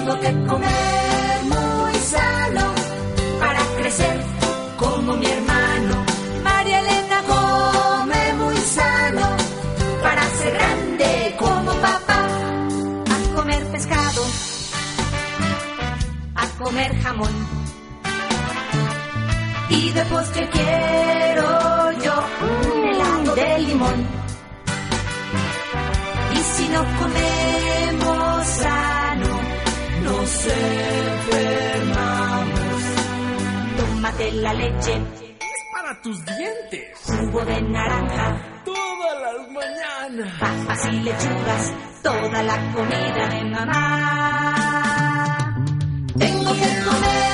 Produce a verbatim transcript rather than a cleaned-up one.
Tengo que comer muy sano para crecer como mi hermano. María Elena come muy sano para ser grande como papá. A comer pescado, a comer jamón, y de postre quiero yo un helado de limón. Y si no comemos sano, nos enfermamos. Tómate la leche, es para tus dientes. Jugo de naranja, todas las mañanas. Papas y lechugas, toda la comida de mamá. Tengo que comer